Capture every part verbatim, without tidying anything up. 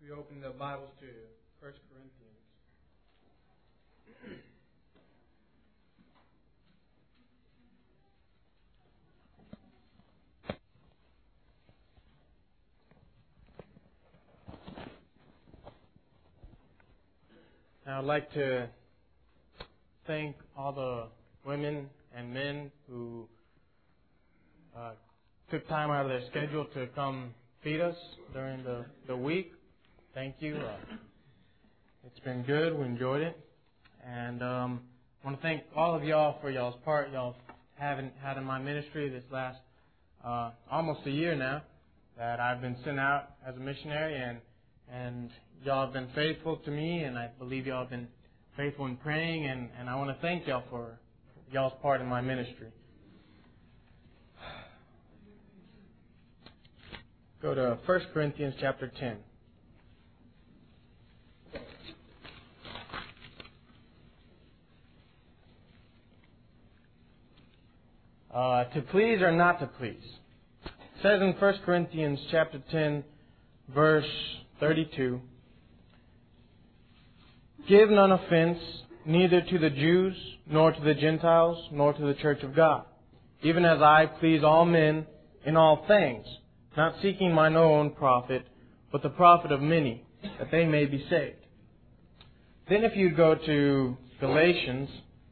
We open the Bibles to First Corinthians. Now, I'd like to thank all the women and men who uh, took time out of their schedule to come feed us during the, the week. Thank you. Uh, it's been good. We enjoyed it. And um, I want to thank all of y'all for y'all's part y'all haven't had in my ministry this last uh, almost a year now that I've been sent out as a missionary, and and y'all have been faithful to me, and I believe y'all have been faithful in praying, and, and I want to thank y'all for y'all's part in my ministry. Go to First Corinthians chapter ten. Uh, to please or not to please. It says in First Corinthians chapter ten, verse thirty-two, "Give none offense, neither to the Jews, nor to the Gentiles, nor to the church of God, even as I please all men in all things, not seeking mine own profit, but the profit of many, that they may be saved." Then if you go to Galatians,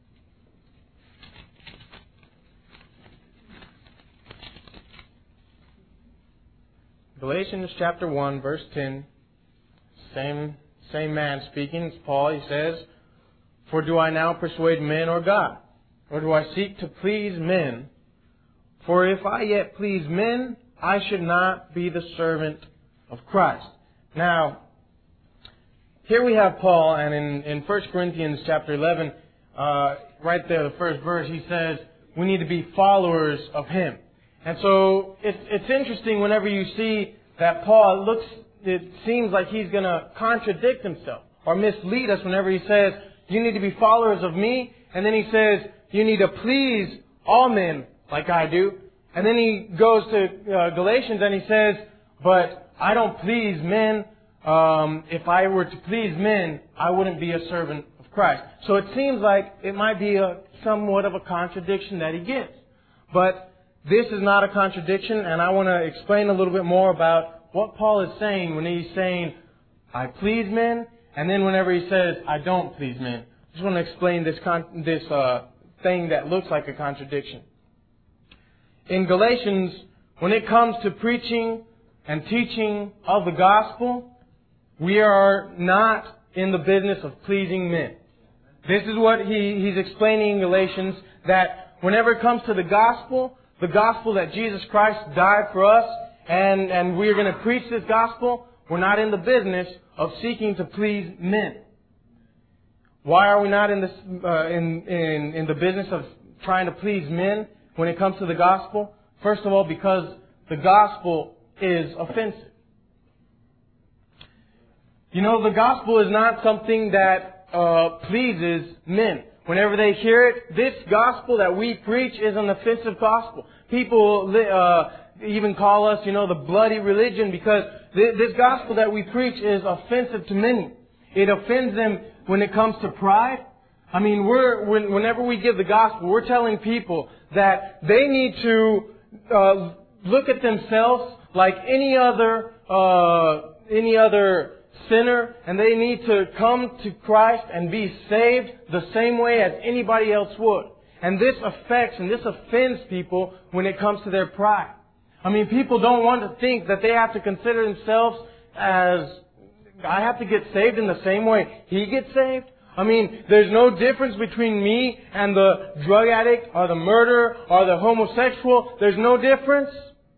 Galatians chapter one, verse ten, same same man speaking, it's Paul. He says, "For do I now persuade men or God? Or do I seek to please men? For if I yet please men, I should not be the servant of Christ." Now, here we have Paul, and in, in First Corinthians chapter eleven, uh, right there, the first verse, he says, we need to be followers of Him. And so it's, it's interesting whenever you see that Paul looks, it seems like he's going to contradict himself or mislead us whenever he says, you need to be followers of me. And then he says, you need to please all men like I do. And then he goes to uh, Galatians and he says, but I don't please men. Um, if I were to please men, I wouldn't be a servant of Christ. So it seems like it might be a somewhat of a contradiction that he gives. But this is not a contradiction, and I want to explain a little bit more about what Paul is saying when he's saying, I please men, and then whenever he says, I don't please men. I just want to explain this con- this uh, thing that looks like a contradiction. In Galatians, when it comes to preaching and teaching of the gospel, we are not in the business of pleasing men. This is what he, he's explaining in Galatians, that whenever it comes to the gospel, the gospel that Jesus Christ died for us, and, and we're going to preach this gospel, we're not in the business of seeking to please men. Why are we not in, this, uh, in, in, in the business of trying to please men when it comes to the gospel? First of all, because the gospel is offensive. You know, the gospel is not something that uh, pleases men. Whenever they hear it, this gospel that we preach is an offensive gospel. People uh, even call us, you know, the bloody religion, because th- this gospel that we preach is offensive to many. It offends them when it comes to pride. I mean, we're when, whenever we give the gospel, we're telling people that they need to uh, look at themselves like any other uh, any other sinner, and they need to come to Christ and be saved the same way as anybody else would. And this affects and this offends people when it comes to their pride. I mean, people don't want to think that they have to consider themselves as, I have to get saved in the same way he gets saved. I mean, there's no difference between me and the drug addict or the murderer or the homosexual. There's no difference.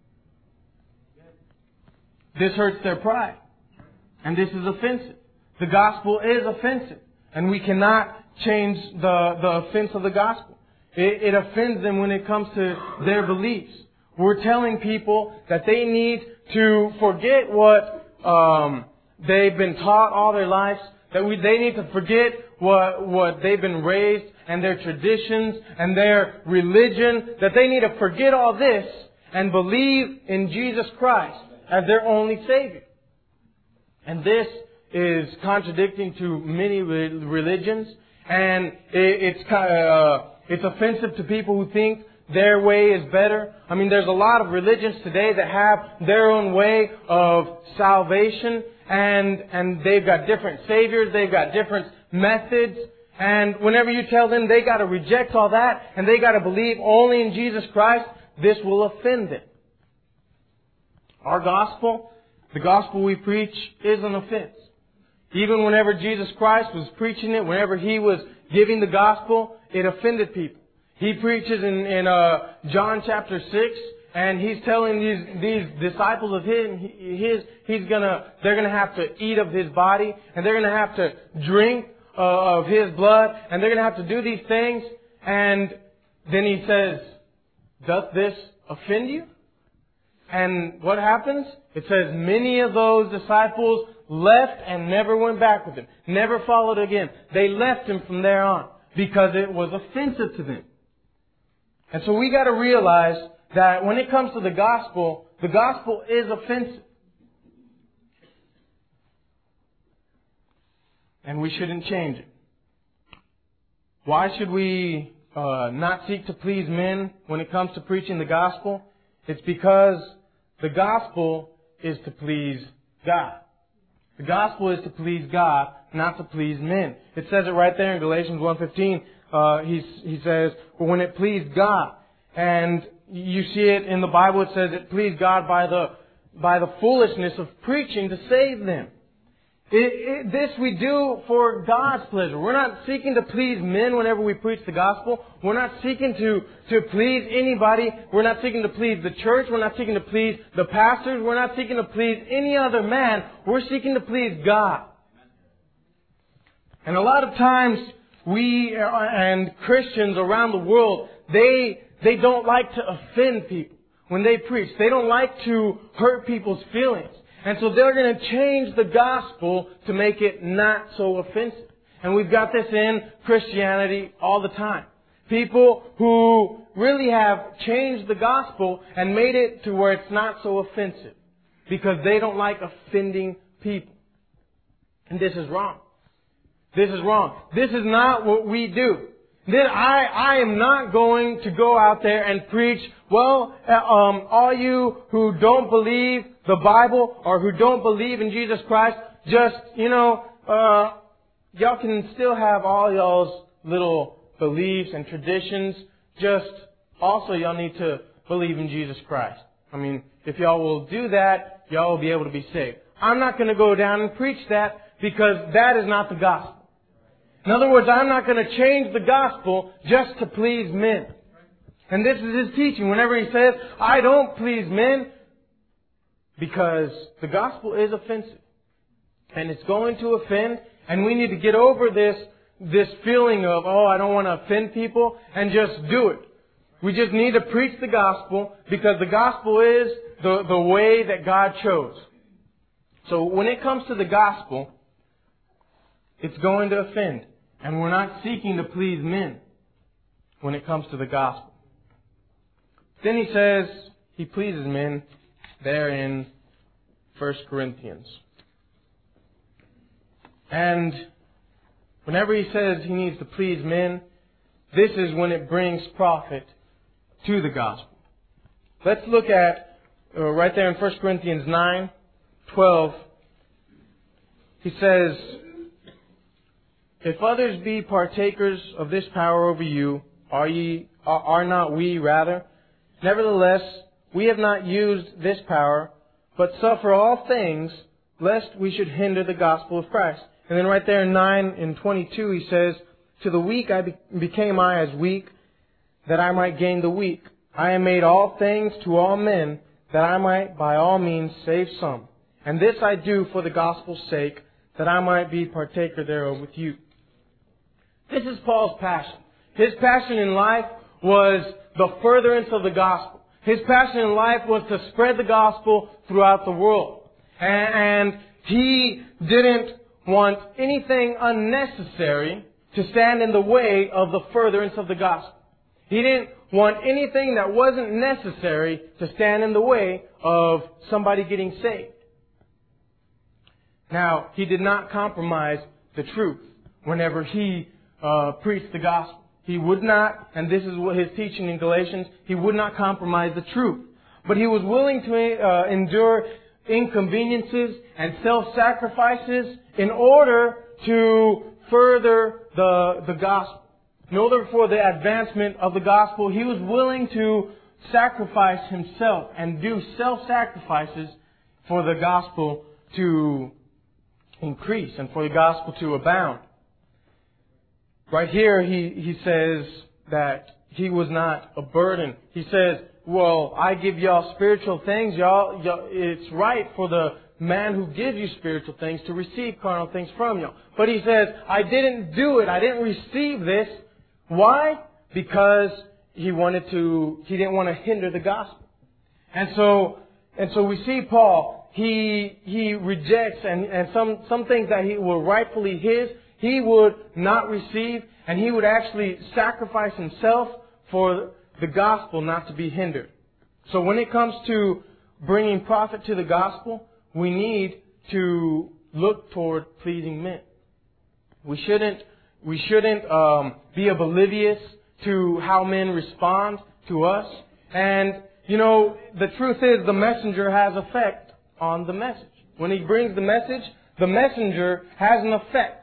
This hurts their pride. And this is offensive. The gospel is offensive. And we cannot change the, the offense of the gospel. It, it offends them when it comes to their beliefs. We're telling people that they need to forget what um, they've been taught all their lives. That we, they need to forget what, what they've been raised and their traditions and their religion. That they need to forget all this and believe in Jesus Christ as their only Savior. And this is contradicting to many religions, and it's uh, it's offensive to people who think their way is better. I mean, there's a lot of religions today that have their own way of salvation, and and they've got different saviors, they've got different methods, and whenever you tell them they got to reject all that and they got to believe only in Jesus Christ, this will offend them. Our gospel, the gospel we preach, is an offense. Even whenever Jesus Christ was preaching it, whenever He was giving the gospel, it offended people. He preaches in, in uh, John chapter six, and He's telling these these disciples of His, his He's gonna they're gonna have to eat of His body, and they're gonna have to drink uh, of His blood, and they're gonna have to do these things. And then He says, "Doth this offend you?" And what happens? It says many of those disciples left and never went back with Him. Never followed again. They left Him from there on because it was offensive to them. And so we got to realize that when it comes to the gospel, the gospel is offensive. And we shouldn't change it. Why should we uh, not seek to please men when it comes to preaching the gospel? It's because the gospel is to please God. The gospel is to please God, not to please men. It says it right there in Galatians one fifteen. Uh, he, he says, "For when it pleased God," and you see it in the Bible, it says it pleased God by the by the foolishness of preaching to save them. It, it, this we do for God's pleasure. We're not seeking to please men whenever we preach the gospel. We're not seeking to, to please anybody. We're not seeking to please the church. We're not seeking to please the pastors. We're not seeking to please any other man. We're seeking to please God. And a lot of times we and Christians around the world, they they don't like to offend people when they preach. They don't like to hurt people's feelings. And so they're going to change the gospel to make it not so offensive. And we've got this in Christianity all the time. People who really have changed the gospel and made it to where it's not so offensive because they don't like offending people. And this is wrong. This is wrong. This is not what we do. Then I, I am not going to go out there and preach, well, uh, um, all you who don't believe the Bible or who don't believe in Jesus Christ, just, you know, uh, y'all can still have all y'all's little beliefs and traditions. Just also y'all need to believe in Jesus Christ. I mean, if y'all will do that, y'all will be able to be saved. I'm not going to go down and preach that because that is not the gospel. In other words, I'm not going to change the gospel just to please men. And this is His teaching. Whenever He says, I don't please men, because the gospel is offensive. And it's going to offend. And we need to get over this, this feeling of, oh, I don't want to offend people, and just do it. We just need to preach the gospel because the gospel is the, the way that God chose. So when it comes to the gospel, it's going to offend. And we're not seeking to please men when it comes to the gospel. Then he says he pleases men there in First Corinthians. And whenever he says he needs to please men, this is when it brings profit to the gospel. Let's look at uh, right there in First Corinthians nine twelve. He says, if others be partakers of this power over you, are ye are, are not we rather? Nevertheless, we have not used this power, but suffer all things, lest we should hinder the gospel of Christ. And then right there in nine and twenty-two, he says, to the weak I be- became I as weak, that I might gain the weak. I am made all things to all men, that I might by all means save some. And this I do for the gospel's sake, that I might be partaker thereof with you. This is Paul's passion. His passion in life was the furtherance of the gospel. His passion in life was to spread the gospel throughout the world. And he didn't want anything unnecessary to stand in the way of the furtherance of the gospel. He didn't want anything that wasn't necessary to stand in the way of somebody getting saved. Now, he did not compromise the truth whenever he uh, preached the gospel. He would not, and this is what his teaching in Galatians, he would not compromise the truth. But he was willing to uh, endure inconveniences and self-sacrifices in order to further the, the gospel. In order for the advancement of the gospel, he was willing to sacrifice himself and do self-sacrifices for the gospel to increase and for the gospel to abound. Right here, he, he says that he was not a burden. He says, well, I give y'all spiritual things. Y'all, y'all, it's right for the man who gives you spiritual things to receive carnal things from y'all. But he says, I didn't do it. I didn't receive this. Why? Because he wanted to, he didn't want to hinder the gospel. And so, and so we see Paul, he, he rejects and, and some, some things that he were rightfully his, he would not receive, and he would actually sacrifice himself for the gospel not to be hindered. So when it comes to bringing profit to the gospel, we need to look toward pleasing men. We shouldn't, we shouldn't um, be oblivious to how men respond to us. And, you know, the truth is the messenger has effect on the message. When he brings the message, the messenger has an effect.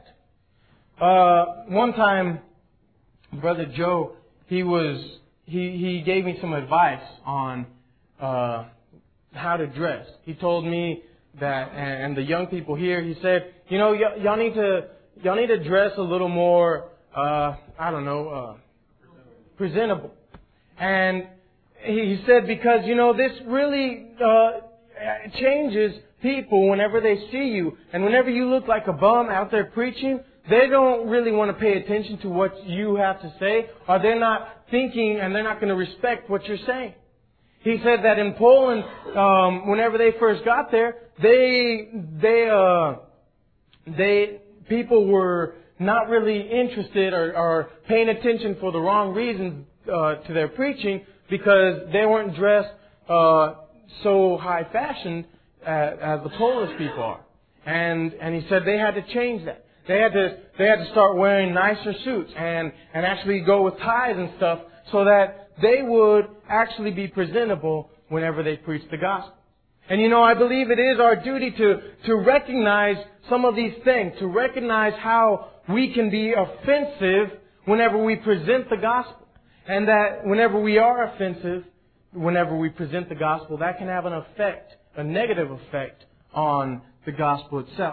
Uh, one time, Brother Joe, he was, he, he gave me some advice on, uh, how to dress. He told me that, and the young people here, he said, you know, y- y'all need to, y'all need to dress a little more, uh, I don't know, uh, presentable. And he said, because, you know, this really, uh, changes people whenever they see you. And whenever you look like a bum out there preaching, they don't really want to pay attention to what you have to say, or they're not thinking and they're not going to respect what you're saying. He said that in Poland, um, whenever they first got there, they, they, uh, they, people were not really interested or, or paying attention for the wrong reasons, uh, to their preaching because they weren't dressed, uh, so high fashioned as, as the Polish people are. And, and he said they had to change that. They had to, they had to start wearing nicer suits and, and actually go with ties and stuff so that they would actually be presentable whenever they preach the gospel. And you know, I believe it is our duty to, to recognize some of these things, to recognize how we can be offensive whenever we present the gospel. And that whenever we are offensive, whenever we present the gospel, that can have an effect, a negative effect on the gospel itself.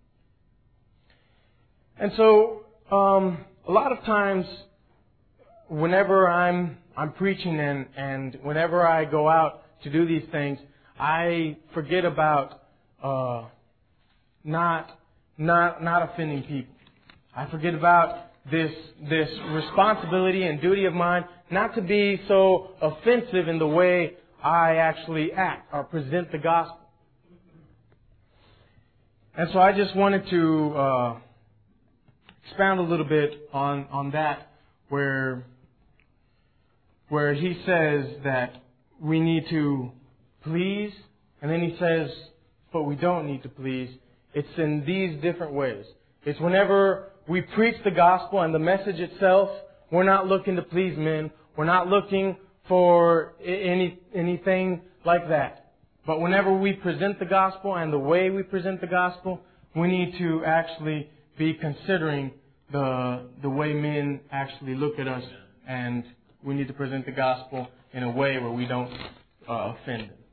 And so, um, a lot of times, whenever I'm I'm preaching and, and whenever I go out to do these things, I forget about uh, not not not offending people. I forget about this this responsibility and duty of mine not to be so offensive in the way I actually act or present the gospel. And so I just wanted to uh, expound a little bit on, on that, where where he says that we need to please, and then he says, but we don't need to please. It's in these different ways. It's whenever we preach the gospel and the message itself, we're not looking to please men. We're not looking for any anything like that. But whenever we present the gospel and the way we present the gospel, we need to actually be considering the the way men actually look at us, and we need to present the gospel in a way where we don't uh, offend them.